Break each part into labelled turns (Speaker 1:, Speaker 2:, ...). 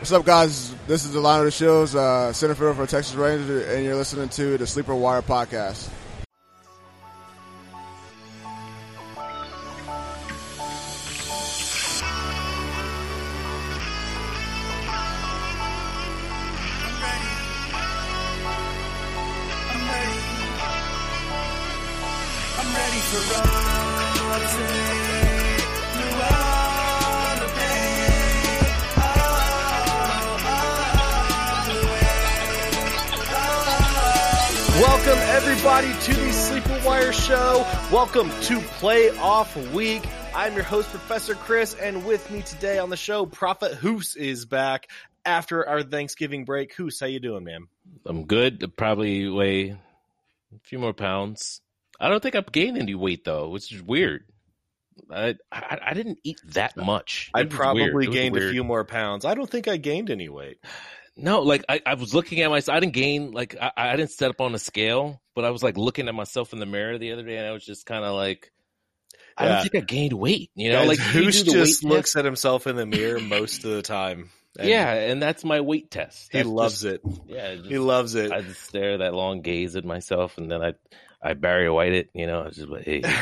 Speaker 1: What's up, guys? This is Delano DeShields, center fielder for Texas Rangers, and you're listening to the Sleeper Wire podcast.
Speaker 2: I'm ready for all today. You are the pain.
Speaker 3: Welcome, everybody, to the Sleeper Wire Show. Welcome to Playoff Week. I'm your host, Professor Chris, and with me today on the show, Prophet Hoos is back after our Thanksgiving break. Hoos, how you doing, man?
Speaker 4: I'm good. Probably weigh a few more pounds. I don't think I've gained any weight, though, which is weird. I didn't eat that much.
Speaker 3: I probably gained a few more pounds. I don't think I gained any weight.
Speaker 4: No, like I was looking at myself. I didn't gain, like I didn't set up on a scale, but I was like looking at myself in the mirror the other day, and I was just kind of like, I don't think I gained weight. You know,
Speaker 3: guys,
Speaker 4: like
Speaker 3: Hoos just looks at himself in the mirror most of the time.
Speaker 4: And and that's my weight test.
Speaker 3: He loves it.
Speaker 4: Yeah,
Speaker 3: he loves it.
Speaker 4: I just stare that long gaze at myself, and then I Barry White it. You know, I was just like, hey.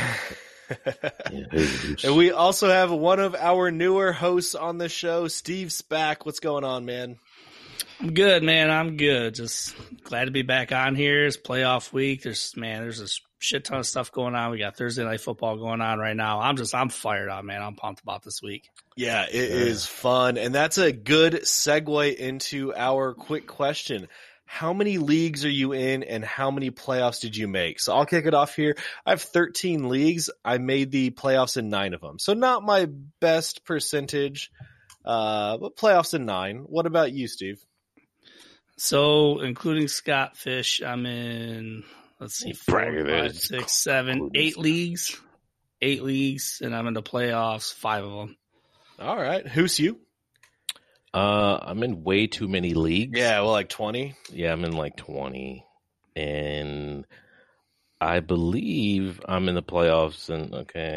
Speaker 3: And we also have one of our newer hosts on the show, Steve Spack. What's going on, man?
Speaker 5: I'm good, man. I'm good. Just glad to be back on here. It's playoff week. There's a shit ton of stuff going on. We got Thursday night football going on right now. I'm fired up, man. I'm pumped about this week.
Speaker 3: Yeah, it is fun. And that's a good segue into our quick question. How many leagues are you in and how many playoffs did you make? So I'll kick it off here. I have 13 leagues. I made the playoffs in 9 of them. So not my best percentage, but playoffs in 9. What about you, Steve?
Speaker 5: So including Scott Fish, I'm in, let's see, 4, 5, 6, 7, 8 leagues. 8 leagues, and I'm in the playoffs, 5 of them.
Speaker 3: All right. Who's you?
Speaker 4: I'm in way too many leagues.
Speaker 3: Yeah, well, like 20.
Speaker 4: Yeah, I'm in like 20. And I believe I'm in the playoffs. And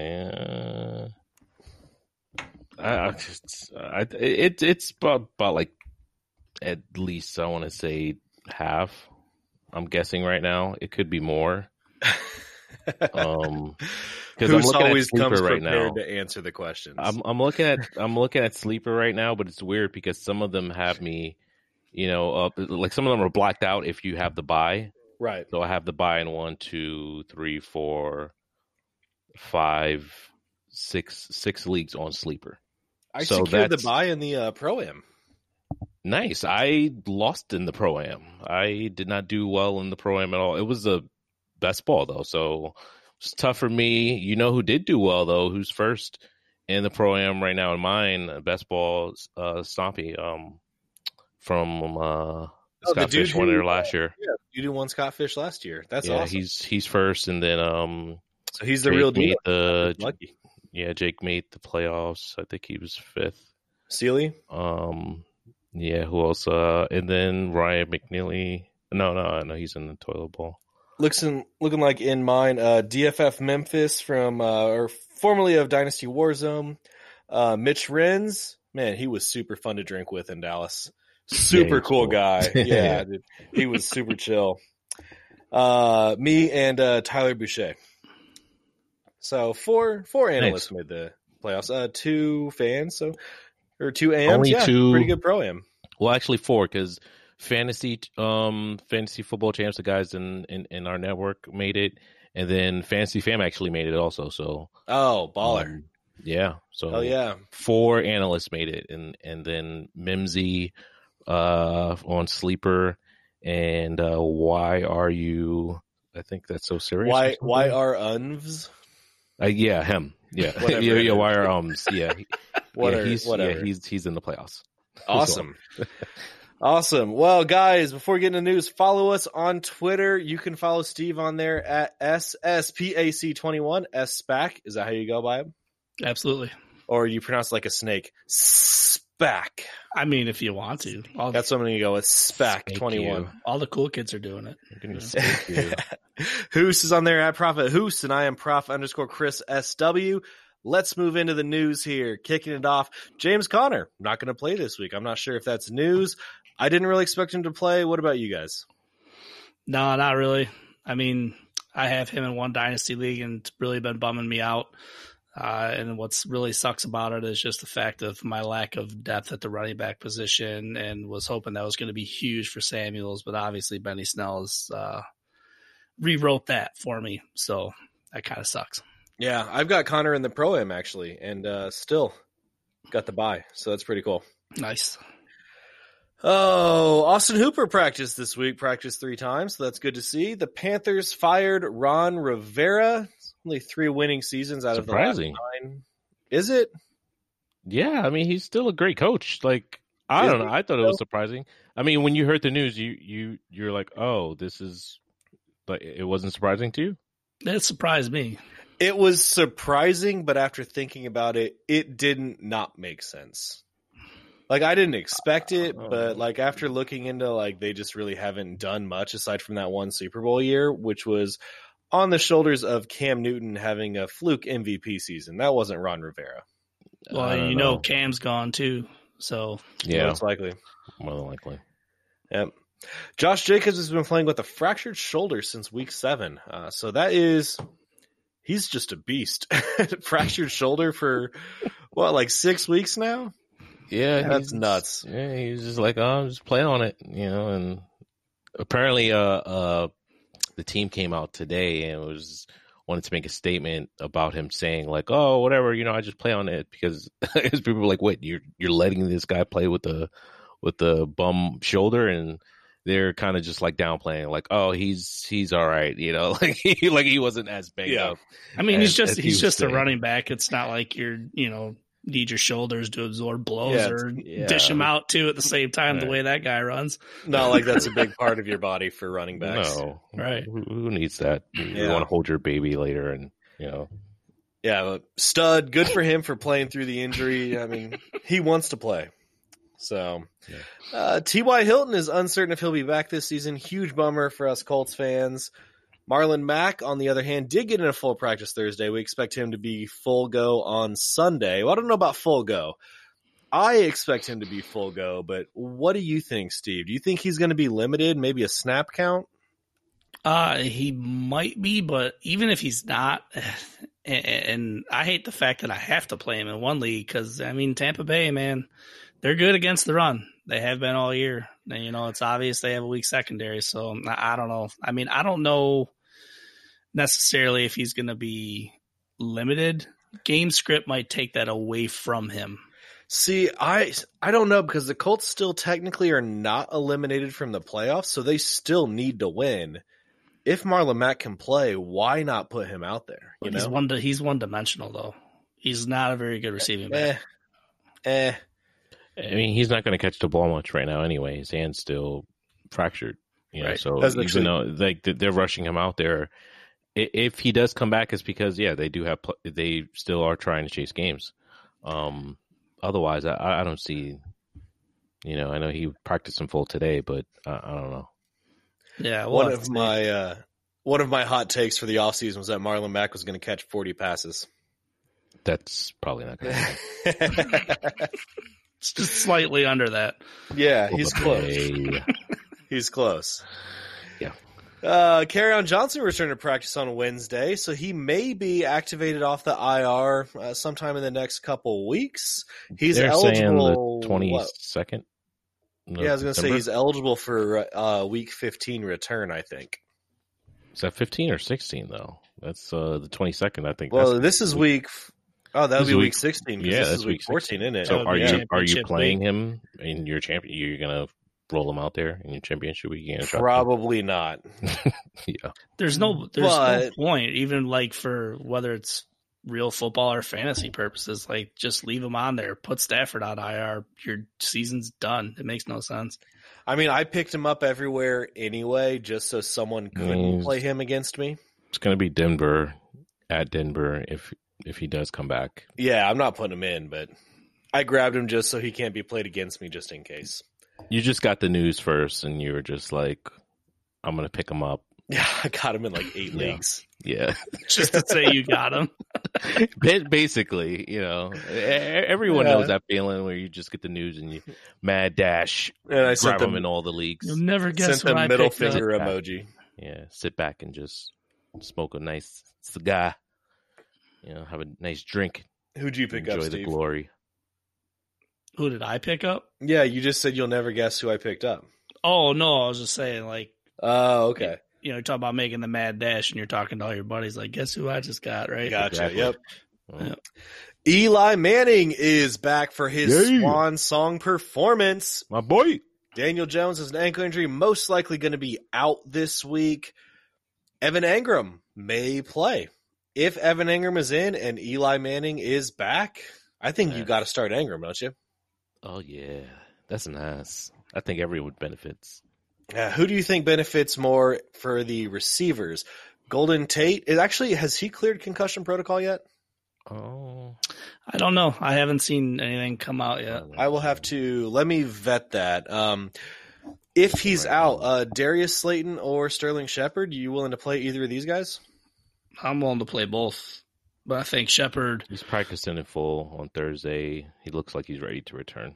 Speaker 4: it's about like at least, I want to say half. I'm guessing right now. It could be more. Because I'm looking
Speaker 3: always
Speaker 4: at Sleeper
Speaker 3: comes
Speaker 4: right
Speaker 3: prepared
Speaker 4: now
Speaker 3: to answer the questions.
Speaker 4: I'm looking at Sleeper right now, but it's weird because some of them have me, you know, like some of them are blacked out if you have the bye.
Speaker 3: Right.
Speaker 4: So I have the bye in 1, 2, 3, 4, 5, 6 leagues on Sleeper.
Speaker 3: I secured the bye in the Pro-Am.
Speaker 4: Nice. I lost in the Pro-Am. I did not do well in the Pro-Am at all. It was a best ball though, so it's tough for me. You know who did do well though? Who's first in the Pro-Am right now in mine? Best ball, Stompy, from Scott Fish won there last year.
Speaker 3: Yeah, you did one Scott Fish last year. That's awesome.
Speaker 4: He's first, and then
Speaker 3: so he's the real deal.
Speaker 4: Lucky. Yeah, Jake made the playoffs. I think he was 5th.
Speaker 3: Sealy.
Speaker 4: Yeah, who else? And then Ryan McNeely. No, he's in the toilet bowl.
Speaker 3: Looking like in mine, DFF Memphis from or formerly of Dynasty Warzone. Mitch Renz, man, he was super fun to drink with in Dallas. Super cool guy. Yeah, dude, he was super chill. Me and Tyler Boucher. So four analysts made the playoffs. 2 fans, or 2 AMs.
Speaker 4: Only 2.
Speaker 3: Pretty good Pro-Am.
Speaker 4: Well, actually 4 because fantasy football champs, the guys in our network made it, and then Fantasy Fam actually made it also. So
Speaker 3: baller.
Speaker 4: Yeah. So 4 analysts made it, and then Mimsy on Sleeper, and why are you? I think that's so serious.
Speaker 3: Why are unvs?
Speaker 4: Yeah, him. Yeah, why are ums? Yeah, he's in the playoffs.
Speaker 3: Awesome. Awesome. Well, guys, before we get into news, follow us on Twitter. You can follow Steve on there at SSPAC21. SPAC. Is that how you go by him?
Speaker 5: Absolutely.
Speaker 3: Or you pronounce it like a snake. SPAC.
Speaker 5: I mean, if you want to.
Speaker 3: That's what I'm going to go with. SPAC21.
Speaker 5: All the cool kids are doing it.
Speaker 3: Hoos is on there at Prophet Hoos, and I am Prof_Chris SW. let's move into the news here. Kicking it off, James Conner, not going to play this week. I'm not sure if that's news. I didn't really expect him to play. What about you guys?
Speaker 5: No, not really. I mean, I have him in one dynasty league, and it's really been bumming me out. And what's really sucks about it is just the fact of my lack of depth at the running back position, and was hoping that was going to be huge for Samuels, but obviously Benny Snell has rewrote that for me, so that kind of sucks.
Speaker 3: Yeah, I've got Conner in the Pro-Am, actually, and still got the bye, so that's pretty cool.
Speaker 5: Nice.
Speaker 3: Oh, Austin Hooper practiced this week, practiced 3 times, so that's good to see. The Panthers fired Ron Rivera. Only 3 winning seasons out
Speaker 4: Surprising.
Speaker 3: of the last 9. Is it?
Speaker 4: Yeah, I mean, he's still a great coach. Like, I don't know. I thought it was surprising. I mean, when you heard the news, you're like, oh, this is, but it wasn't surprising to you?
Speaker 5: That surprised me.
Speaker 3: It was surprising, but after thinking about it, it didn't not make sense. Like, I didn't expect it, but like after looking into, like, they just really haven't done much aside from that one Super Bowl year, which was on the shoulders of Cam Newton having a fluke MVP season. That wasn't Ron Rivera.
Speaker 5: Well, you know Cam's gone too, so
Speaker 4: Yeah,
Speaker 3: Most likely.
Speaker 4: more than likely.
Speaker 3: Yep. Josh Jacobs has been playing with a fractured shoulder since week 7. So he's just a beast. Fractured shoulder for what, like 6 weeks now?
Speaker 4: Yeah,
Speaker 3: That's nuts.
Speaker 4: Yeah, he's just like, oh, just play on it, and apparently the team came out today and wanted to make a statement about him saying like, oh, whatever, I just play on it, because people were like, wait, you're letting this guy play with the bum shoulder, and they're kind of just like downplaying, like, oh, he's all right, like he wasn't as banged up.
Speaker 5: I mean, he's just a
Speaker 4: saying.
Speaker 5: running back. It's not like you're need your shoulders to absorb blows or
Speaker 3: Yeah.
Speaker 5: dish them out too at the same time, the way that guy runs.
Speaker 3: Not like that's a big part of your body for running backs.
Speaker 4: No,
Speaker 5: Right.
Speaker 4: Who needs that? You
Speaker 3: Yeah.
Speaker 4: want to hold your baby later, and
Speaker 3: Yeah, stud. Good for him for playing through the injury. I mean, he wants to play. So, T.Y. Hilton is uncertain if he'll be back this season. Huge bummer for us Colts fans. Marlon Mack, on the other hand, did get in a full practice Thursday. We expect him to be full go on Sunday. Well, I don't know about full go. I expect him to be full go, but what do you think, Steve? Do you think he's going to be limited, maybe a snap count?
Speaker 5: He might be, but even if he's not, and I hate the fact that I have to play him in one league, because, I mean, Tampa Bay, man, they're good against the run. They have been all year. And, it's obvious they have a weak secondary, so I don't know. I mean, I don't know necessarily if he's going to be limited. Game script might take that away from him.
Speaker 3: See, I don't know, because the Colts still technically are not eliminated from the playoffs, so they still need to win. If Marlon Mack can play, why not put him out there?
Speaker 5: He's one-dimensional, though. He's not a very good receiving back.
Speaker 4: I mean, he's not going to catch the ball much right now anyway. His hand's still fractured,
Speaker 3: Right.
Speaker 4: So
Speaker 3: That's
Speaker 4: even
Speaker 3: actually-
Speaker 4: though like they're rushing him out there, if he does come back, it's because they still are trying to chase games. Otherwise, I don't see. I know he practiced in full today, but I don't know.
Speaker 5: Yeah,
Speaker 3: One of my hot takes for the offseason was that Marlon Mack was going to catch 40 passes.
Speaker 4: That's probably not going to happen.
Speaker 5: it's just slightly under that.
Speaker 3: Yeah, he's close.
Speaker 4: Hey.
Speaker 3: He's close.
Speaker 4: Yeah.
Speaker 3: Kerryon Johnson returned to practice on Wednesday, so he may be activated off the IR sometime in the next couple weeks. He's
Speaker 4: They're
Speaker 3: eligible.
Speaker 4: saying the 22nd.
Speaker 3: Yeah, I was going to say he's eligible for week 15 return, I think.
Speaker 4: Is that 15 or 16 though? That's the 22nd, I think.
Speaker 3: Well, this is week. Oh, that would
Speaker 4: This
Speaker 3: be
Speaker 4: is
Speaker 3: week
Speaker 4: week-
Speaker 3: 16.
Speaker 4: yeah,
Speaker 3: this
Speaker 4: that's
Speaker 3: is week
Speaker 4: week
Speaker 3: 14, isn't it?
Speaker 4: So
Speaker 5: That
Speaker 4: are
Speaker 5: would be
Speaker 4: you
Speaker 5: championship
Speaker 4: playing
Speaker 5: week.
Speaker 4: him in your champion? You're gonna roll him out there in your championship week? You're gonna try to-
Speaker 3: Probably not.
Speaker 4: Yeah.
Speaker 5: There's no
Speaker 3: But-
Speaker 5: point, even like for whether it's real football or fantasy purposes. Like, just leave him on there. Put Stafford on IR. Your season's done. It makes no sense.
Speaker 3: I mean, I picked him up everywhere anyway, just so someone couldn't play him against me.
Speaker 4: It's gonna be Denver at Denver if he does come back.
Speaker 3: Yeah, I'm not putting him in, but I grabbed him just so he can't be played against me, just in case.
Speaker 4: You just got the news first, and you were just like, "I'm gonna pick him up."
Speaker 3: Yeah, I got him in like 8
Speaker 4: Yeah.
Speaker 3: leagues.
Speaker 4: Yeah.
Speaker 5: Just to say you got him.
Speaker 4: Basically, everyone
Speaker 3: Yeah.
Speaker 4: knows that feeling where you just get the news and you mad dash,
Speaker 3: And I sent
Speaker 4: grab them
Speaker 3: them,
Speaker 4: in all the leagues.
Speaker 5: You'll never guess
Speaker 3: sent
Speaker 5: what
Speaker 3: the
Speaker 5: I
Speaker 3: middle
Speaker 5: picked up.
Speaker 3: finger
Speaker 4: up.
Speaker 3: emoji.
Speaker 4: Yeah, sit back and just smoke a nice cigar. Have a nice drink.
Speaker 3: Who'd you pick
Speaker 4: enjoy
Speaker 3: up,
Speaker 4: the
Speaker 3: Steve?
Speaker 4: glory.
Speaker 5: Who did I pick up?
Speaker 3: Yeah, you just said you'll never guess who I picked up.
Speaker 5: Oh, no, I was just saying, like,
Speaker 3: Oh, okay.
Speaker 5: you're talking about making the mad dash and you're talking to all your buddies, like, guess who I just got, right?
Speaker 3: Gotcha.
Speaker 4: Exactly.
Speaker 3: Yep.
Speaker 4: Well,
Speaker 3: Eli Manning is back for his
Speaker 4: Yay.
Speaker 3: swan song performance.
Speaker 4: my boy.
Speaker 3: Daniel Jones has an ankle injury, most likely going to be out this week. Evan Engram may play. If Evan Engram is in and Eli Manning is back, I think you
Speaker 4: Yeah.
Speaker 3: got to start Engram, don't you?
Speaker 4: Oh yeah, that's nice. I think everyone benefits.
Speaker 3: Who do you think benefits more for the receivers? Golden Tate, has he cleared concussion protocol yet?
Speaker 4: Oh,
Speaker 5: I don't know. I haven't seen anything come out yet.
Speaker 3: I will have to, let me vet that. If he's out, Darius Slayton or Sterling Shepard, you willing to play either of these guys?
Speaker 5: I'm willing to play both. But I think Shepard,
Speaker 4: He's practicing in full on Thursday. He looks like he's ready to return.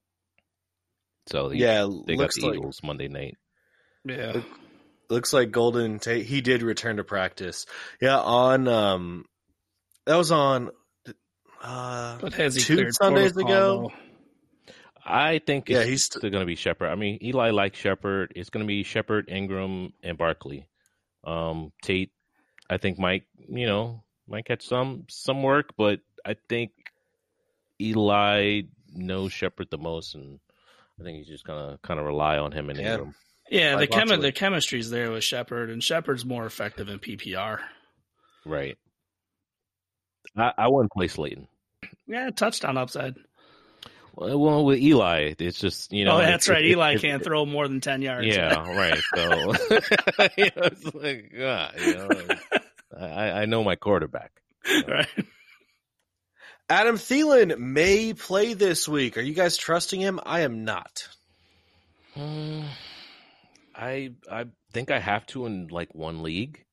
Speaker 4: So they got
Speaker 3: looks
Speaker 4: the
Speaker 3: like
Speaker 4: Eagles Monday night.
Speaker 5: yeah.
Speaker 3: looks like Golden Tate. He did return to practice. Yeah, on that was on
Speaker 5: But has he
Speaker 3: 2
Speaker 5: cleared
Speaker 3: Sundays
Speaker 5: protocol,
Speaker 3: ago.
Speaker 4: I think
Speaker 3: Yeah,
Speaker 4: it's
Speaker 3: he's
Speaker 4: still going to be Shepard. I mean, Eli likes Shepard. It's going to be Shepard, Ingram, and Barkley. Tate, I think might catch some work, but I think Eli knows Shepard the most, and I think he's just gonna kind of rely on him and
Speaker 3: Yeah.
Speaker 4: Ingram.
Speaker 5: Yeah,
Speaker 3: Like lots of
Speaker 5: the
Speaker 3: it.
Speaker 5: chemistry's there with Shepard, and Shepard's more effective in PPR.
Speaker 4: Right. I wouldn't play Slayton.
Speaker 5: Yeah, touchdown upside.
Speaker 4: Well, with Eli, it's just
Speaker 5: Oh, that's right. Eli can't throw more than 10 yards.
Speaker 4: Yeah, right. So it's like, God, I know my quarterback.
Speaker 5: Right.
Speaker 3: Adam Thielen may play this week. Are you guys trusting him? I am not.
Speaker 4: I think I have to in like one league,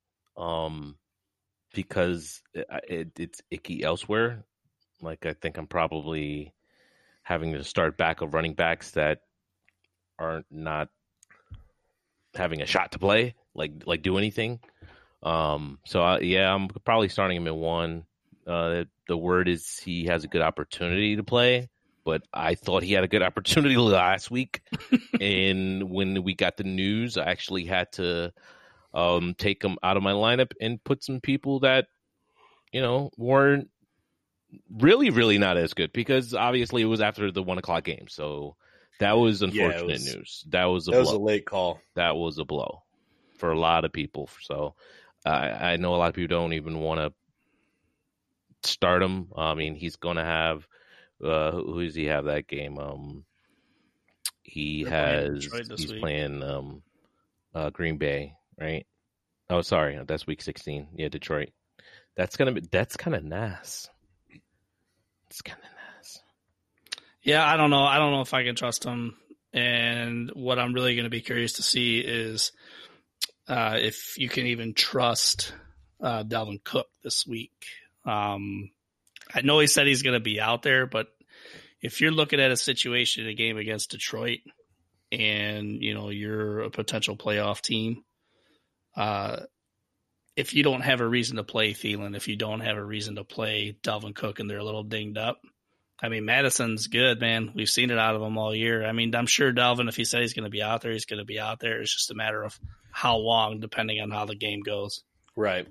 Speaker 4: because it's icky elsewhere. Like I think I'm probably having to start back of running backs that are not having a shot to play, like do anything. I'm probably starting him in one. The word is he has a good opportunity to play, but I thought he had a good opportunity last week. And when we got the news, I actually had to take him out of my lineup and put some people that, weren't really, really not as good, because obviously it was after the 1:00 game. So that was unfortunate news. That was a blow.
Speaker 3: late call.
Speaker 4: That was a blow for a lot of people. So I know a lot of people don't even want to start him. I mean, he's going to have who does he have that game?
Speaker 5: They're playing Detroit this
Speaker 4: He's
Speaker 5: week.
Speaker 4: playing Green Bay, right? Oh, sorry, that's week 16. Yeah, Detroit. That's kind of nice. It's kind of nice.
Speaker 5: Yeah, I don't know. I don't know if I can trust him. And what I'm really going to be curious to see is if you can even trust Dalvin Cook this week. I know he said he's going to be out there, but if you're looking at a situation, a game against Detroit, and you're a potential playoff team, if you don't have a reason to play Thielen, if you don't have a reason to play Dalvin Cook and they're a little dinged up, I mean, Madison's good, man. We've seen it out of him all year. I mean, I'm sure Dalvin, if he said he's going to be out there, he's going to be out there. It's just a matter of how long, depending on how the game goes.
Speaker 3: Right.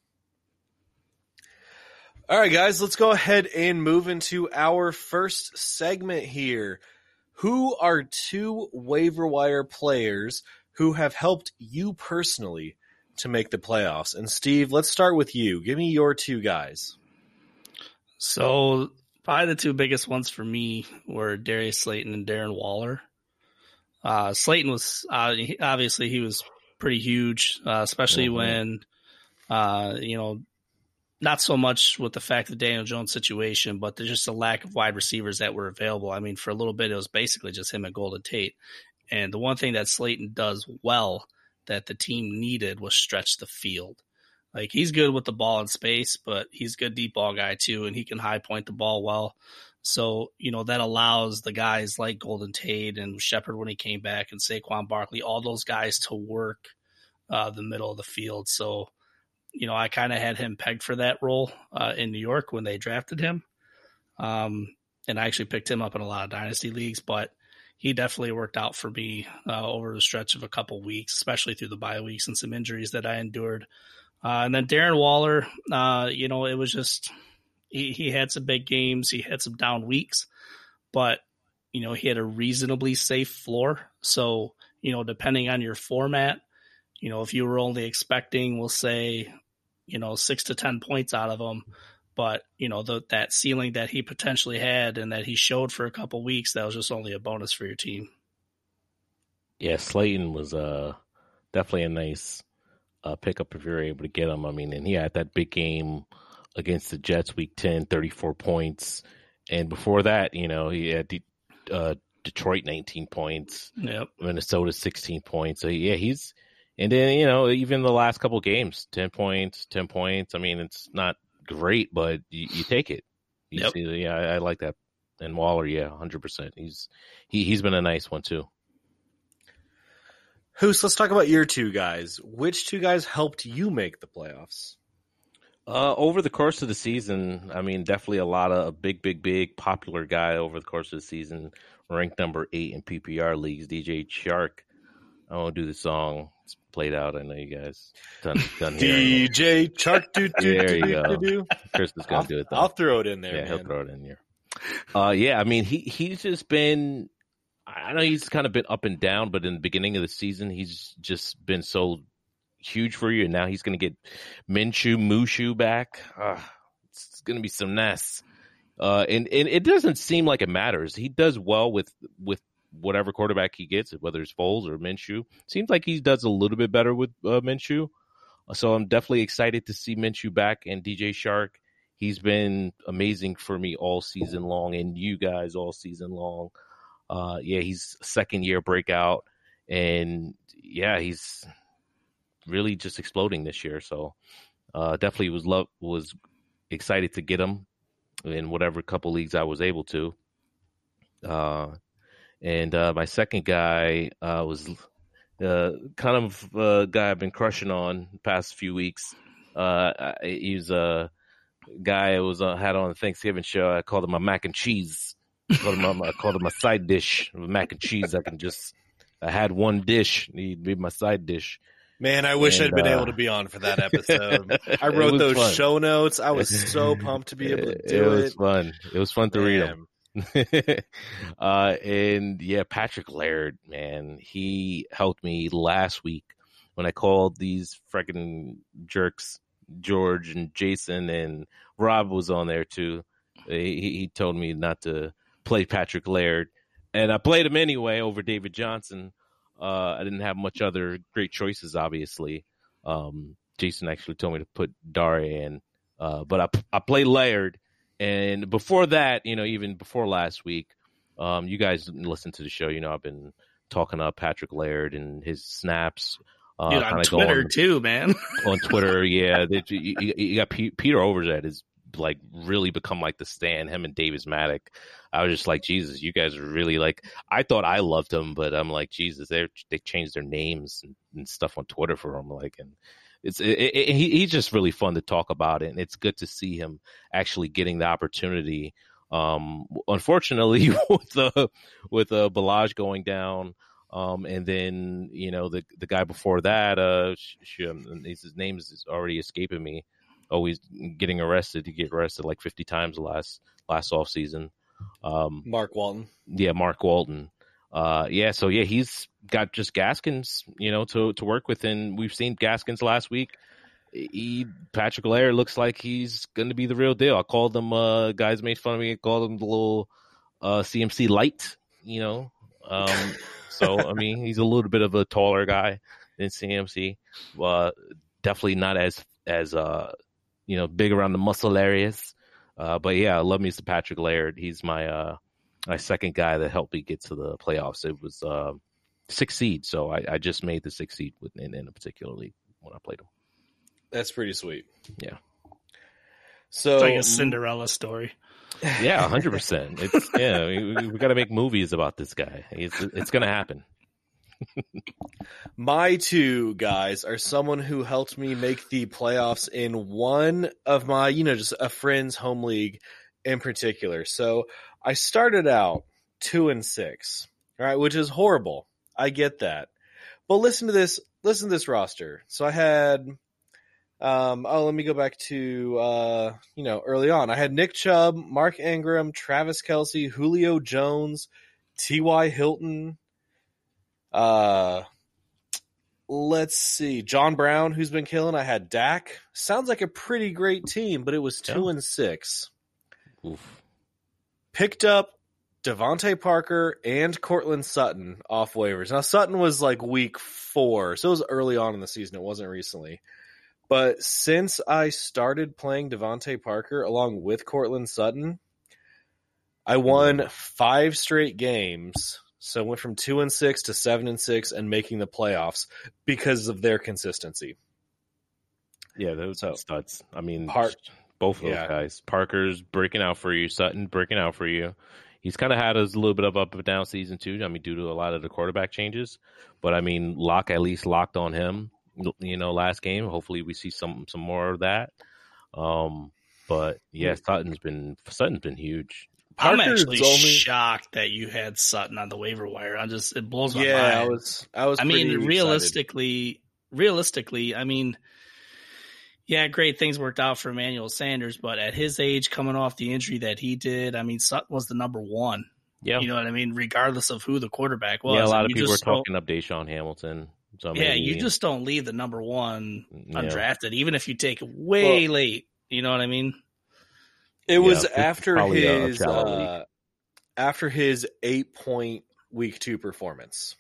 Speaker 3: All right, guys, let's go ahead and move into our first segment here. Who are 2 waiver wire players who have helped you personally to make the playoffs? And Steve, let's start with you. Give me your 2 guys.
Speaker 5: So probably the 2 biggest ones for me were Darius Slayton and Darren Waller. Slayton was obviously he was pretty huge, especially when not so much with the fact of the Daniel Jones situation, but there's just a lack of wide receivers that were available. I mean, for a little bit, it was basically just him and Golden Tate. And the one thing that Slayton does well that the team needed was stretch the field. Like, he's good with the ball in space, but he's a good deep ball guy too, and he can high point the ball well. So, that allows the guys like Golden Tate and Shepard when he came back and Saquon Barkley, all those guys to work the middle of the field. So, I kind of had him pegged for that role in New York when they drafted him. And I actually picked him up in a lot of dynasty leagues, but he definitely worked out for me over the stretch of a couple weeks, especially through the bye weeks and some injuries that I endured. And then Darren Waller, it was just, he had some big games. He had some down weeks, but, he had a reasonably safe floor. So, depending on your format, if you were only expecting, we'll say, 6 to 10 points out of him, but, that ceiling that he potentially had and that he showed for a couple weeks, that was just only a bonus for your team.
Speaker 4: Yeah, Slayton was definitely a nice pickup if you're able to get him. I mean, and he had that big game against the Jets week 10, 34 points. And before that, he had Detroit 19 points, Minnesota 16 points. So, yeah, and then, even the last couple games, 10 points. I mean, it's not great, but you take it. I like that. And Waller, 100%. He's been a nice one too.
Speaker 3: Hoos, let's talk about your two guys. Which two guys helped you make the playoffs?
Speaker 4: Over the course of the season, I mean, definitely a lot of big popular guy over the course of the season, ranked number 8 in PPR leagues, DJ Chark. I won't do the song. It's played out. I know you guys done here.
Speaker 3: DJ Chark.
Speaker 4: There you go. Chris is going to do it, though.
Speaker 3: I'll throw it in there,
Speaker 4: Yeah,
Speaker 3: man.
Speaker 4: he'll throw it in here. I mean, he's just been – I know he's kind of been up and down, but in the beginning of the season, he's just been so huge for you. And now he's going to get Mushu back. It's going to be some mess. And it doesn't seem like it matters. He does well with whatever quarterback he gets, whether it's Foles or Minshew. Seems like he does a little bit better with Minshew. So I'm definitely excited to see Minshew back and DJ Chark. He's been amazing for me all season long and you guys all season long. He's second year breakout and he's really just exploding this year. So, definitely was excited to get him in whatever couple leagues I was able to. And my second guy, was, kind of a guy I've been crushing on the past few weeks. He's a guy I had on the Thanksgiving show. I called him my mac and cheese. I called him a side dish of mac and cheese. I had one dish. He'd be my side dish.
Speaker 3: Man, I wish I'd been able to be on for that episode. I wrote those
Speaker 4: fun.
Speaker 3: Show notes. I was so pumped to be able to do it.
Speaker 4: It was fun. It was fun to read them. Patrick Laird, man, he helped me last week when I called these freaking jerks, George and Jason, and Rob was on there too. He told me not to play Patrick Laird, and I played him anyway over David Johnson. I didn't have much other great choices, obviously. Jason actually told me to put Dare in, but I played Laird. And before that, even before last week, you guys listen to the show. I've been talking up Patrick Laird and his snaps.
Speaker 5: Dude, on Twitter too, man.
Speaker 4: On Twitter, yeah. You got Peter Overzet has like really become like the stan, him and Davis Maddock. I was just like, Jesus, you guys are really like, I thought I loved him, but I'm like, Jesus, they changed their names and stuff on Twitter for him. Like, and he's just really fun to talk about it. And it's good to see him actually getting the opportunity. Unfortunately with Balaj going down, and then, the guy before that, his name is already escaping me. Always getting arrested. He get arrested like 50 times last off season.
Speaker 3: Mark Walton.
Speaker 4: Yeah, Mark Walton. He's got just Gaskins, to work with, and we've seen Gaskins last week. Patrick Laird looks like he's going to be the real deal. I called him. Guys made fun of me. I called him the little CMC light. So I mean, he's a little bit of a taller guy than CMC. Definitely not as big around the muscle areas. But yeah, I love me some Patrick Laird. He's my second guy that helped me get to the playoffs. It was 6th seed. So I just made the 6th seed in a particular league when I played him.
Speaker 3: That's pretty sweet.
Speaker 4: Yeah.
Speaker 3: So
Speaker 5: It's like a Cinderella story.
Speaker 4: Yeah, 100%. It's we got to make movies about this guy. It's going to happen.
Speaker 3: my two guys are someone who helped me make the playoffs in one of my, just a friend's home league in particular. So I started out 2-6, all right, which is horrible. I get that. But listen to this roster. So I had, let me go back to, early on. I had Nick Chubb, Mark Ingram, Travis Kelce, Julio Jones, T.Y. Hilton, let's see, John Brown, who's been killing. I had Dak. Sounds like a pretty great team, but it was 2-6.
Speaker 4: Oof.
Speaker 3: Picked up Devontae Parker and Cortland Sutton off waivers. Now Sutton was like week 4, so it was early on in the season. It wasn't recently. But since I started playing Devontae Parker along with Cortland Sutton, I won 5 straight games. So went from 2-6 to 7-6 and making the playoffs because of their consistency.
Speaker 4: Yeah, those studs. I mean, both of those
Speaker 3: Yeah.
Speaker 4: guys. Parker's breaking out for you. Sutton breaking out for you. He's kind of had a little bit of up and down season too. I mean, due to a lot of the quarterback changes. But I mean, Locke at least locked on him. Last game. Hopefully, we see some more of that. But yeah, Sutton's been huge.
Speaker 5: I'm
Speaker 3: Parker's
Speaker 5: actually shocked that you had Sutton on the waiver wire. It blows my mind.
Speaker 3: I was.
Speaker 5: I mean,
Speaker 3: pretty
Speaker 5: realistically, I mean, yeah, great things worked out for Emmanuel Sanders, but at his age, coming off the injury that he did, I mean, Sutton was the number 1.
Speaker 4: Yeah,
Speaker 5: you know what I mean. Regardless of who the quarterback was,
Speaker 4: yeah, a lot of people were talking up Deshaun Hamilton. So
Speaker 5: you just don't leave the number 1 undrafted, even if you take it way late. You know what I mean?
Speaker 3: It was
Speaker 4: after
Speaker 3: his 8-point week 2 performance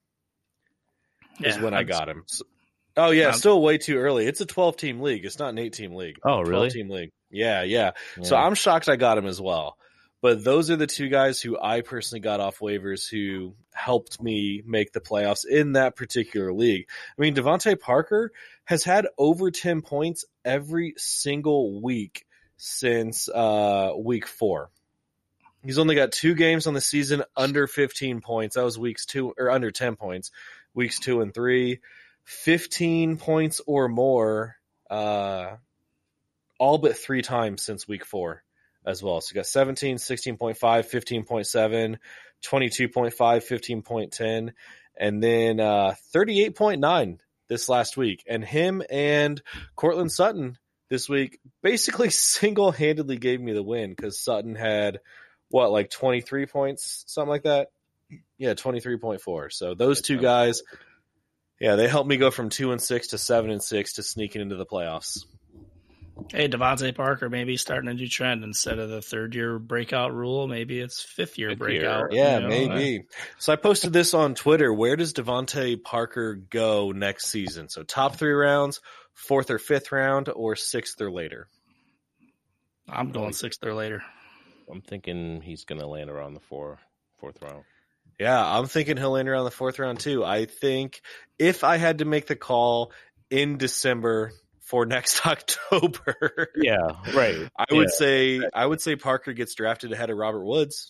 Speaker 3: is when I got him. Still way too early. It's a 12-team league. It's not an 8-team league.
Speaker 4: Oh, really?
Speaker 3: 12-team league. Yeah. So I'm shocked I got him as well. But those are the two guys who I personally got off waivers who helped me make the playoffs in that particular league. I mean, Devontae Parker has had over 10 points every single week since week 4. He's only got 2 games on the season under 15 points. That was weeks 2 or under 10 points, weeks 2 and 3. 15 points or more, all but 3 times since week 4 as well. So you got 17, 16.5, 15.7, 22.5, 15.10, and then 38.9 this last week. And him and Cortland Sutton this week basically single-handedly gave me the win because Sutton had, 23 points, something like that? Yeah, 23.4. So those two guys, they helped me go from 2-6 to 7-6 to sneaking into the playoffs.
Speaker 5: Hey, Devontae Parker, maybe starting a new trend. Instead of the 3rd-year breakout rule, maybe it's 5th-year breakout.
Speaker 3: Yeah, maybe. So I posted this on Twitter. Where does Devontae Parker go next season? So top 3 rounds, 4th or 5th round, or 6th or later?
Speaker 5: I'm going 6th or later.
Speaker 4: I'm thinking he's going to land around the 4th round.
Speaker 3: Yeah, I'm thinking he'll land around the 4th round too. I think if I had to make the call in December for next October,
Speaker 4: yeah, right,
Speaker 3: I would say Parker gets drafted ahead of Robert Woods.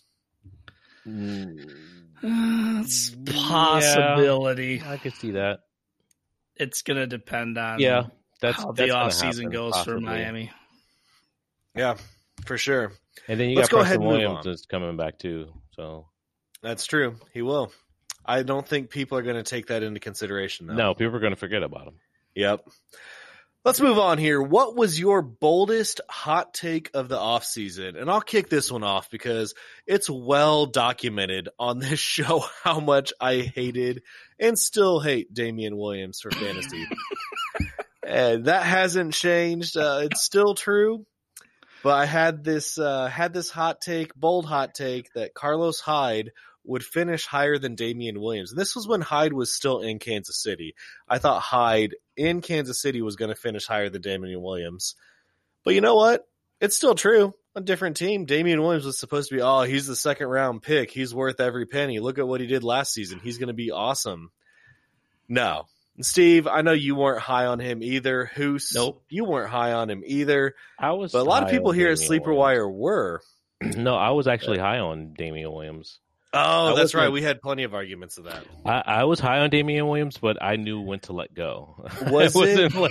Speaker 5: It's a possibility.
Speaker 4: I could see that.
Speaker 5: It's going to depend on
Speaker 4: how the
Speaker 5: offseason goes
Speaker 4: possibly.
Speaker 5: for Miami.
Speaker 3: Yeah, for sure.
Speaker 4: And then you
Speaker 3: Let's
Speaker 4: got
Speaker 3: go ahead
Speaker 4: Preston
Speaker 3: and move
Speaker 4: Williams is coming back too. So
Speaker 3: that's true. He will. I don't think people are going to take that into consideration, though.
Speaker 4: No, people are going to forget about him.
Speaker 3: Yep. Let's move on here. What was your boldest hot take of the offseason? And I'll kick this one off because it's well documented on this show how much I hated and still hate Damian Williams for fantasy. And that hasn't changed. It's still true. But I had this bold hot take that Carlos Hyde would finish higher than Damian Williams. And this was when Hyde was still in Kansas City. I thought Hyde in Kansas City was going to finish higher than Damian Williams. But you know what? It's still true. a different team. Damian Williams was supposed to be, he's the second round pick. He's worth every penny. Look at what he did last season. He's going to be awesome. No. Steve, I know you weren't high on him either. Hoos,
Speaker 5: Nope.
Speaker 3: You weren't high on him either.
Speaker 4: I was,
Speaker 3: but a lot of
Speaker 4: high
Speaker 3: people
Speaker 4: on
Speaker 3: here at
Speaker 4: Damian
Speaker 3: Sleeper
Speaker 4: Williams.
Speaker 3: Wire were.
Speaker 4: No, I was actually high on Damian Williams.
Speaker 3: Oh, that's
Speaker 4: wasn't-
Speaker 3: right. We had plenty of arguments of that.
Speaker 4: I was high on Damian Williams, but I knew when to let go.
Speaker 3: Was it?
Speaker 4: wasn't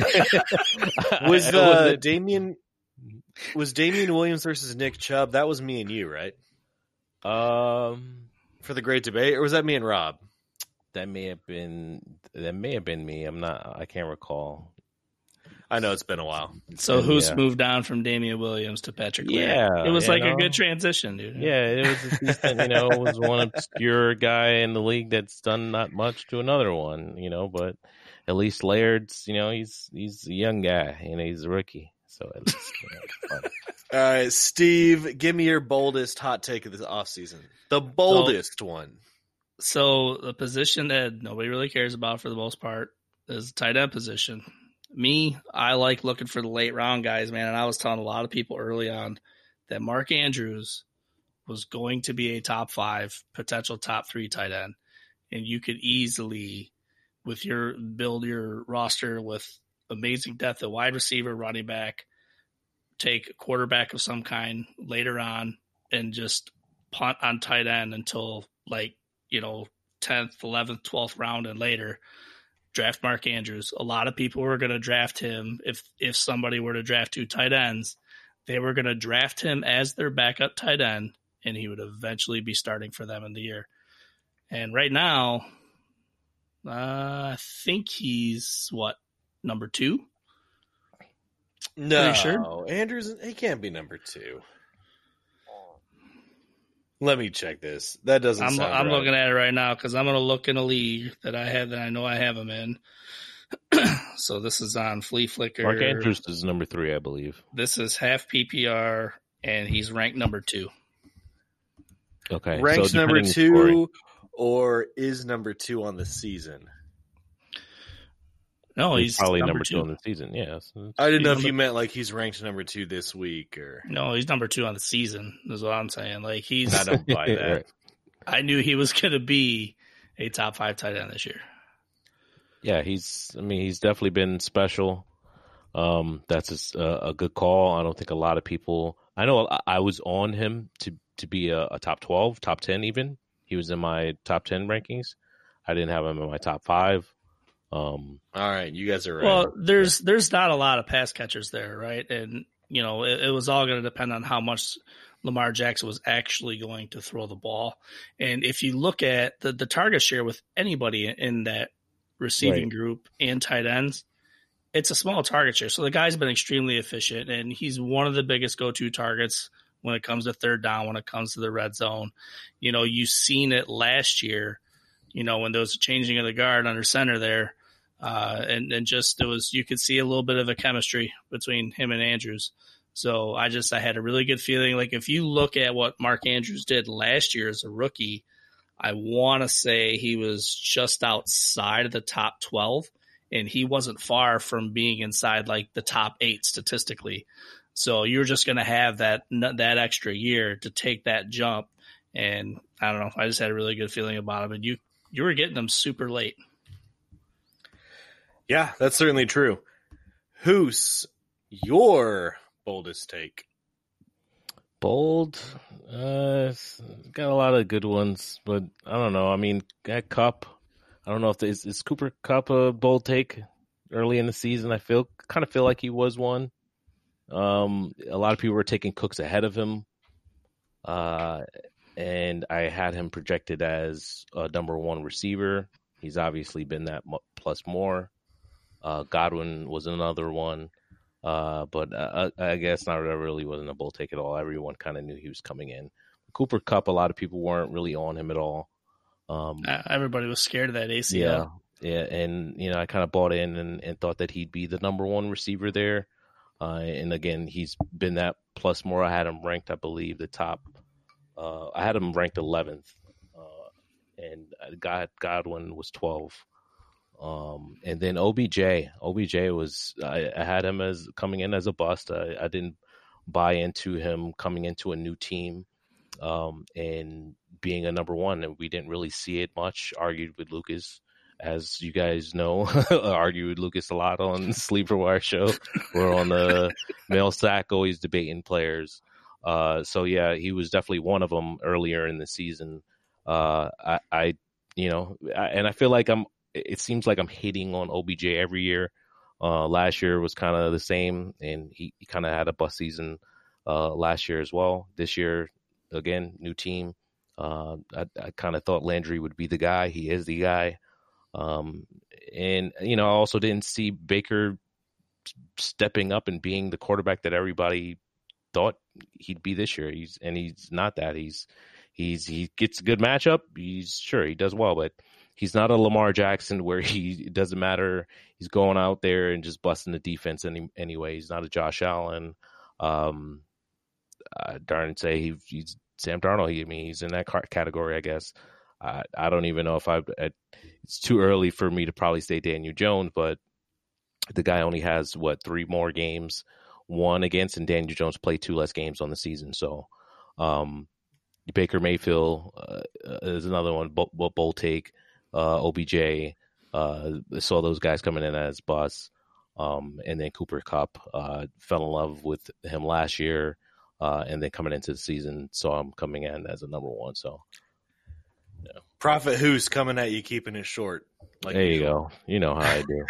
Speaker 3: Was Damian Williams versus Nick Chubb? That was me and you, right? For the great debate, or was that me and Rob?
Speaker 4: That may have been me. I can't recall.
Speaker 3: I know it's been a while.
Speaker 5: So who's
Speaker 4: Yeah.
Speaker 5: moved on from Damian Williams to Patrick Laird?
Speaker 4: Yeah,
Speaker 5: It was like a
Speaker 4: know?
Speaker 5: good transition, dude.
Speaker 4: Yeah, it was a decent, it was one obscure guy in the league that's done not much to another one, but at least Laird's, he's a young guy, he's a rookie. So at least, it's fun.
Speaker 3: All right, Steve, give me your boldest hot take of this offseason. The boldest one.
Speaker 5: So the position that nobody really cares about for the most part is the tight end position. Me, I like looking for the late round guys, man. And I was telling a lot of people early on that Mark Andrews was going to be a top 5, potential top 3 tight end. And you could easily, build your roster with amazing depth at wide receiver, running back, take a quarterback of some kind later on and just punt on tight end until 10th, 11th, 12th round and later. Draft Mark Andrews. A lot of people were going to draft him. If somebody were to draft 2 tight ends, they were going to draft him as their backup tight end, and he would eventually be starting for them in the year. And right now, I think he's number 2?
Speaker 3: No,
Speaker 5: Pretty sure.
Speaker 3: Andrews, he can't be number 2. Let me check this. That doesn't sound
Speaker 5: I'm
Speaker 3: right.
Speaker 5: looking at it right now because I'm going to look in a league that I know I have him in. So this is on Flea Flicker.
Speaker 4: Mark Andrews is number 3, I believe.
Speaker 5: This is half PPR, and he's ranked number 2.
Speaker 4: Okay,
Speaker 3: Ranks
Speaker 4: so
Speaker 3: number
Speaker 4: depending on scoring.
Speaker 3: 2 or is number 2 on the season?
Speaker 5: No,
Speaker 4: He's
Speaker 5: he's
Speaker 4: probably
Speaker 5: number
Speaker 4: number
Speaker 5: 2
Speaker 4: 2 on the season. Yeah,
Speaker 3: I didn't know
Speaker 5: He's
Speaker 3: if you meant like he's ranked number 2 this week or.
Speaker 5: No, he's number 2 on the season, is what I'm saying. Like, he's.
Speaker 3: I don't buy that.
Speaker 4: Right.
Speaker 5: I knew he was going to be a top 5 tight end this year.
Speaker 4: Yeah, he's definitely been special. That's a good call. I don't think a lot of people. I know I was on him to be a top 12, top 10 even. He was in my top 10 rankings. I didn't have him in my top 5.
Speaker 3: All right, you guys are right.
Speaker 5: Well, there's not a lot of pass catchers there, right? And, it was all going to depend on how much Lamar Jackson was actually going to throw the ball. And if you look at the target share with anybody in that receiving group and tight ends, it's a small target share. So the guy's been extremely efficient, and he's one of the biggest go-to targets when it comes to third down, when it comes to the red zone. You've seen it last year, when there was a changing of the guard under center there. And just you could see a little bit of a chemistry between him and Andrews. So I had a really good feeling. Like, if you look at what Mark Andrews did last year as a rookie, I want to say he was just outside of the top 12, and he wasn't far from being inside like the top 8 statistically. So you're just going to have that extra year to take that jump. And I don't know. I just had a really good feeling about him. And you were getting him super late.
Speaker 3: Yeah, that's certainly true. Who's your boldest take?
Speaker 4: Bold, got a lot of good ones, but I don't know. I mean, that Cup, I don't know if is Cooper Kupp a bold take early in the season. I kind of feel like he was one. A lot of people were taking Cooks ahead of him, and I had him projected as a number 1 receiver. He's obviously been that plus more. Godwin was another one. But I guess not really wasn't a bold take at all. Everyone kind of knew he was coming in. Cooper Kupp, a lot of people weren't really on him at all.
Speaker 5: Everybody was scared of that ACL.
Speaker 4: Yeah, and I kind of bought in and thought that he'd be the number 1 receiver there. And again, he's been that plus more. I had him ranked, I believe, the top. I had him ranked 11th, and Godwin was 12. And then OBJ was I had him as coming in as a bust. I didn't buy into him coming into a new team and being a number one. And we didn't really see it much. Argued with Lucas, as you guys know, argued with Lucas a lot on the Sleeper Wire show. We're on the Mail Sack, always debating players. So yeah, he was definitely one of them earlier in the season. And I feel like it seems like I'm hating on OBJ every year. Last year was kind of the same, and he kind of had a bust season last year as well. This year, again, new team. I kind of thought Landry would be the guy. He is the guy. And, I also didn't see Baker stepping up and being the quarterback that everybody thought he'd be this year. He's not that. He gets a good matchup. He does well, but he's not a Lamar Jackson where it doesn't matter. He's going out there and just busting the defense anyway. He's not a Josh Allen. Darn say he's Sam Darnold. He's in that category, I guess. I don't even know if it's too early for me to probably say Daniel Jones, but the guy only has 3 more games won against, and Daniel Jones played 2 less games on the season. So, Baker Mayfield is another one. Bold take. OBJ, saw those guys coming in as busts. And then Cooper Kupp, fell in love with him last year. And then coming into the season, saw him coming in as a number one. So, yeah.
Speaker 3: Prophet Who's coming at you, keeping it short.
Speaker 4: Like there you go. You know how I do.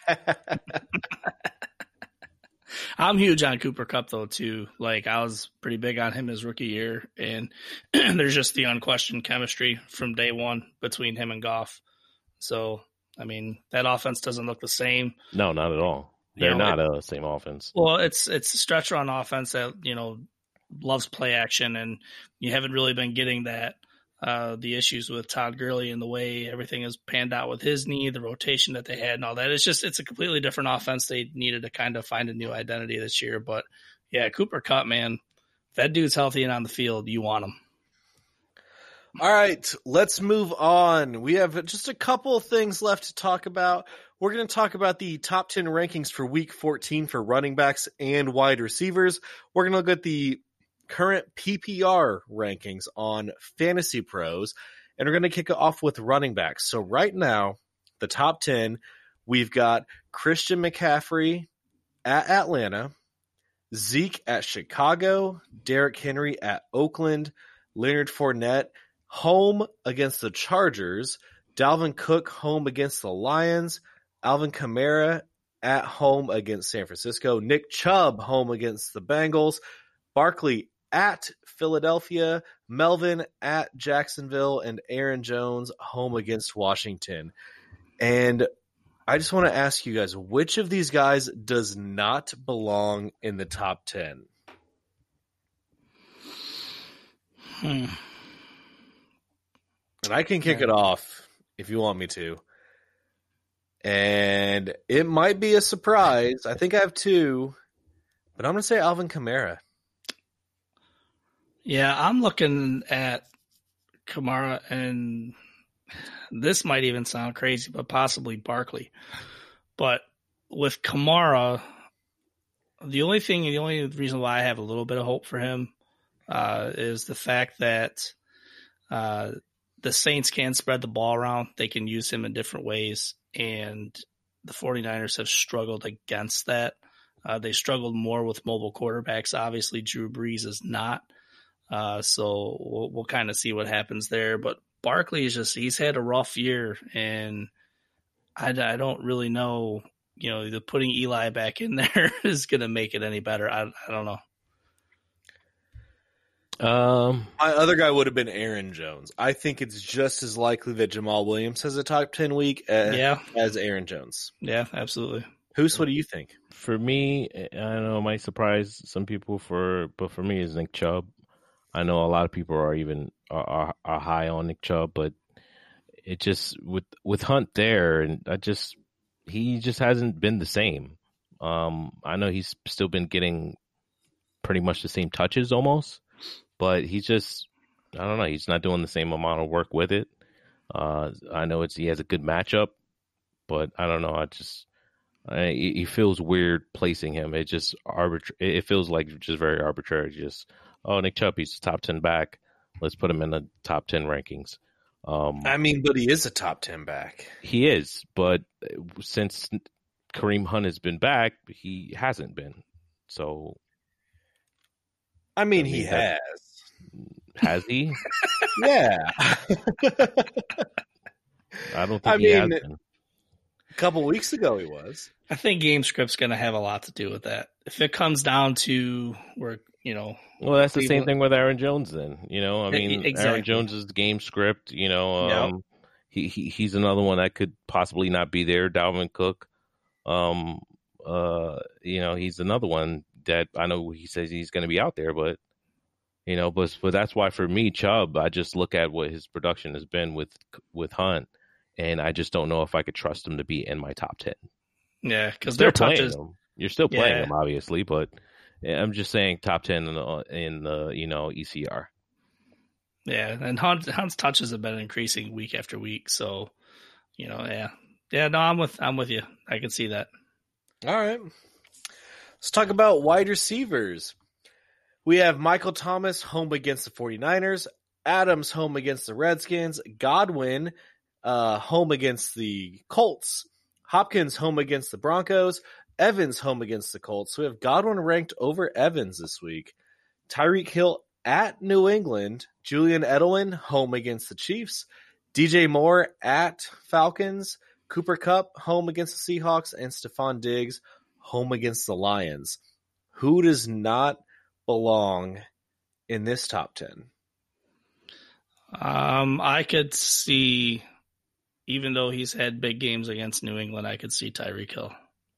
Speaker 5: I'm huge on Cooper Kupp, though, too. Like, I was pretty big on him his rookie year, and there's just the unquestioned chemistry from day one between him and Goff. So, I mean, that offense doesn't look the same.
Speaker 4: No, not at all. They're not a same offense.
Speaker 5: Well, it's a stretch run offense that, loves play action, and you haven't really been getting that. The issues with Todd Gurley and the way everything is panned out with his knee, the rotation that they had and all that. It's a completely different offense. They needed to kind of find a new identity this year. But, yeah, Cooper Kupp, man, if that dude's healthy and on the field, you want him.
Speaker 3: All right, let's move on. We have just a couple of things left to talk about. We're going to talk about the top 10 rankings for Week 14 for running backs and wide receivers. We're going to look at the current PPR rankings on Fantasy Pros, and we're going to kick it off with running backs. So right now, the top 10, we've got Christian McCaffrey at Atlanta, Zeke at Chicago, Derrick Henry at Oakland, Leonard Fournette home against the Chargers, Dalvin Cook home against the Lions, Alvin Kamara at home against San Francisco, Nick Chubb home against the Bengals, Barkley at Philadelphia, Melvin at Jacksonville, and Aaron Jones home against Washington. And I just want to ask you guys, which of these guys does not belong in the top 10? And I can kick it off if you want me to. And it might be a surprise. I think I have 2, but I'm going to say Alvin Kamara.
Speaker 5: Yeah, I'm looking at Kamara, and this might even sound crazy, but possibly Barkley. But with Kamara, the only reason why I have a little bit of hope for him is the fact that the Saints can spread the ball around. They can use him in different ways, and the 49ers have struggled against that. They struggled more with mobile quarterbacks. Obviously, Drew Brees is not. So we'll kind of see what happens there. But Barkley he's had a rough year, and I don't really know, the putting Eli back in there is going to make it any better. I don't know.
Speaker 3: My other guy would have been Aaron Jones. I think it's just as likely that Jamal Williams has a top 10 week as Aaron Jones.
Speaker 5: Yeah, absolutely.
Speaker 3: What do you think?
Speaker 4: For me, I don't know, it might surprise some people, but for me, it's Nick Chubb. I know a lot of people are high on Nick Chubb, but it just with Hunt there, and he just hasn't been the same. I know he's still been getting pretty much the same touches almost, but I don't know, he's not doing the same amount of work with it. I know he has a good matchup, but I don't know. He feels weird placing him. It just It feels like just very arbitrary. Just Nick Chubb, he's top 10 back. Let's put him in the top 10 rankings.
Speaker 3: But he is a top 10 back.
Speaker 4: He is, but since Kareem Hunt has been back, he hasn't been. So,
Speaker 3: he has.
Speaker 4: Has he?
Speaker 3: Yeah.
Speaker 4: I don't think he has been.
Speaker 3: A couple weeks ago he was.
Speaker 5: I think game script's going to have a lot to do with that. If it comes down to where,
Speaker 4: well, that's the same thing with Aaron Jones then.
Speaker 5: Exactly.
Speaker 4: Aaron Jones's game script, he's another one that could possibly not be there. Dalvin Cook, he's another one that I know he says he's going to be out there, but that's why for me, Chubb, I just look at what his production has been with Hunt, and I just don't know if I could trust him to be in my top 10.
Speaker 5: Yeah, because they're
Speaker 4: playing him. You're still playing him, obviously, but I'm just saying top 10 in the ECR.
Speaker 5: Yeah, and Hunt's touches have been increasing week after week, so yeah. No, I'm with you. I can see that.
Speaker 3: All right, let's talk about wide receivers. We have Michael Thomas home against the 49ers, Adams home against the Redskins, Godwin home against the Colts, Hopkins home against the Broncos, Evans home against the Colts. So we have Godwin ranked over Evans this week. Tyreek Hill at New England, Julian Edelman home against the Chiefs, DJ Moore at Falcons, Cooper Kupp home against the Seahawks, and Stephon Diggs home against the Lions. Who does not belong in this top 10?
Speaker 5: I could see, even though he's had big games against New England, I could see Tyreek Hill.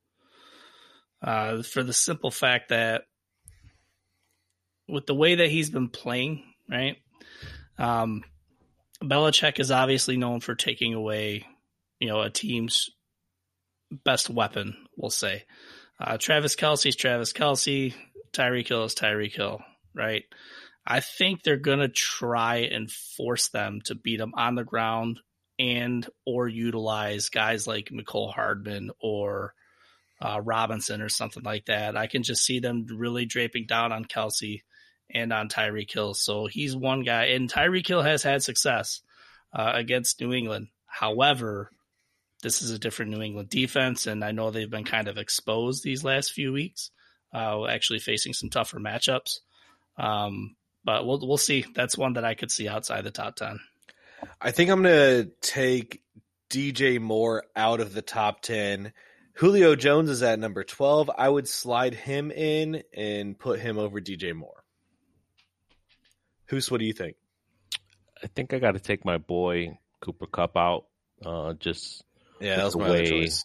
Speaker 5: For the simple fact that with the way that he's been playing, right? Belichick is obviously known for taking away, a team's best weapon, we'll say. Travis Kelce's Travis Kelce, Tyreek Hill is Tyreek Hill, right? I think they're going to try and force them to beat them on the ground and or utilize guys like Mecole Hardman or Robinson or something like that. I can just see them really draping down on Kelce and on Tyreek Hill. So he's one guy, and Tyreek Hill has had success against New England. However, this is a different New England defense, and I know they've been kind of exposed these last few weeks, actually facing some tougher matchups. But we'll see. That's one that I could see outside the top 10.
Speaker 3: I think I'm going to take DJ Moore out of the top 10. Julio Jones is at number 12. I would slide him in and put him over DJ Moore. Hoos, what do you think?
Speaker 4: I think I got to take my boy Cooper Kupp out.
Speaker 3: That was my other choice.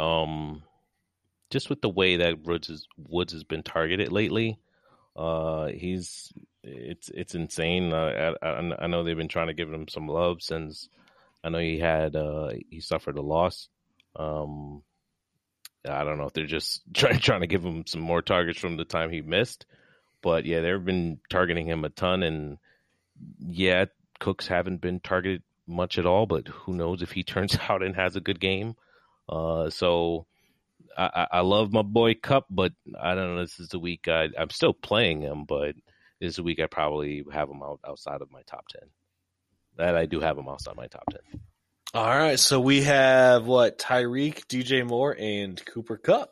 Speaker 4: Just with the way that Woods has been targeted lately, it's insane. I know they've been trying to give him some love since I know he suffered a loss. I don't know if they're just trying to give him some more targets from the time he missed, but yeah, they've been targeting him a ton, and yeah, Cooks haven't been targeted much at all, but who knows if he turns out and has a good game. So I love my boy Kupp, but I don't know. This is the week I'm still playing him, but this is the week I probably have him outside of my top 10. That I do have him outside my top 10.
Speaker 3: All right, so we have Tyreek, DJ Moore, and Cooper Kupp.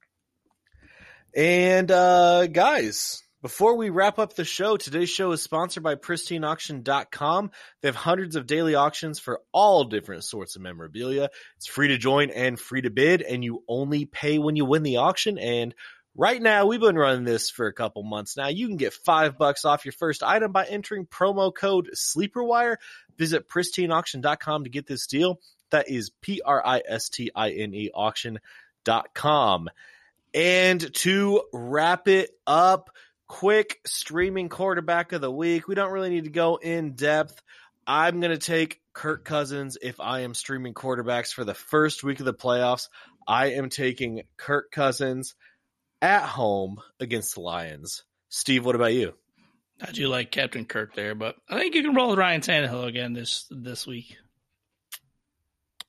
Speaker 3: And guys, before we wrap up the show, today's show is sponsored by PristineAuction.com. They have hundreds of daily auctions for all different sorts of memorabilia. It's free to join and free to bid, and you only pay when you win the auction. And right now, we've been running this for a couple months now. You can get $5 off your first item by entering promo code SleeperWire. Visit PristineAuction.com to get this deal. That is PRISTINE auction.com. And to wrap it up, quick streaming quarterback of the week. We don't really need to go in depth. I'm going to take Kirk Cousins if I am streaming quarterbacks for the first week of the playoffs. I am taking Kirk Cousins at home against the Lions. Steve, what about you?
Speaker 5: I do like Captain Kirk there, but I think you can roll with Ryan Tannehill again this week.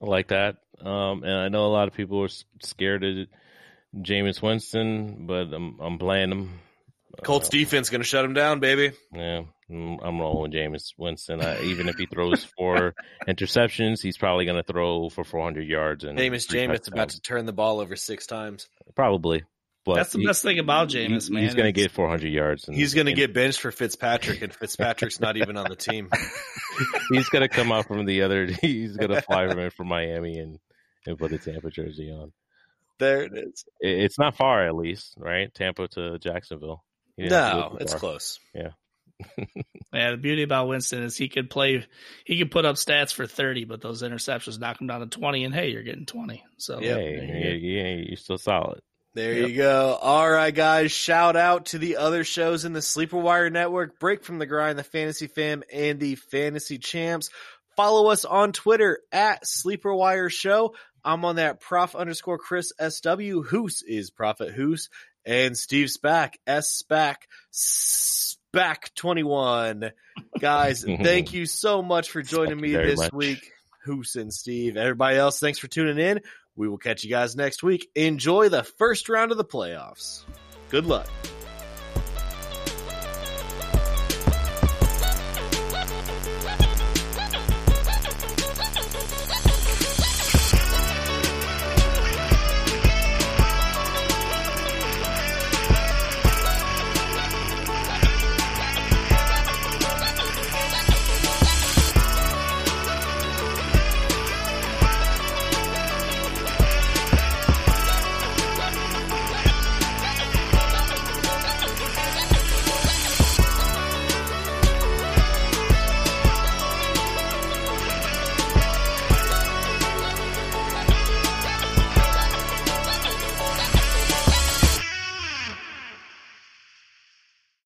Speaker 4: like that. And I know a lot of people are scared of Jameis Winston, but I'm playing him.
Speaker 3: Colts defense going to shut him down, baby.
Speaker 4: Yeah, I'm rolling with Jameis Winston. Even if he throws 4 interceptions, he's probably going to throw for 400 yards. And
Speaker 3: Jameis about to turn the ball over 6 times.
Speaker 4: Probably. But
Speaker 5: that's the best thing about Jameis, man.
Speaker 4: He's going to get 400 yards.
Speaker 3: He's going to get benched for Fitzpatrick, and Fitzpatrick's not even on the team.
Speaker 4: He's going to come out from the other. He's going to fly from Miami and put the Tampa jersey on.
Speaker 3: There it is.
Speaker 4: It's not far, at least, right? Tampa to Jacksonville.
Speaker 3: No, it's close.
Speaker 4: Yeah.
Speaker 5: Yeah, the beauty about Winston is he could put up stats for 30, but those interceptions knock him down to 20, and hey, you're getting 20. So
Speaker 4: you're still solid.
Speaker 3: There you go. All right, guys. Shout out to the other shows in the Sleeper Wire Network, Break from the Grind, the Fantasy Fam, and the Fantasy Champs. Follow us on Twitter at Sleeper Wire Show. I'm on that Prof_Chris SW. Hoos is Prophet Hoos. And Steve Spack, Spack21. Guys, thank you so much for joining me this week. Hoos and Steve. Everybody else, thanks for tuning in. We will catch you guys next week. Enjoy the first round of the playoffs. Good luck.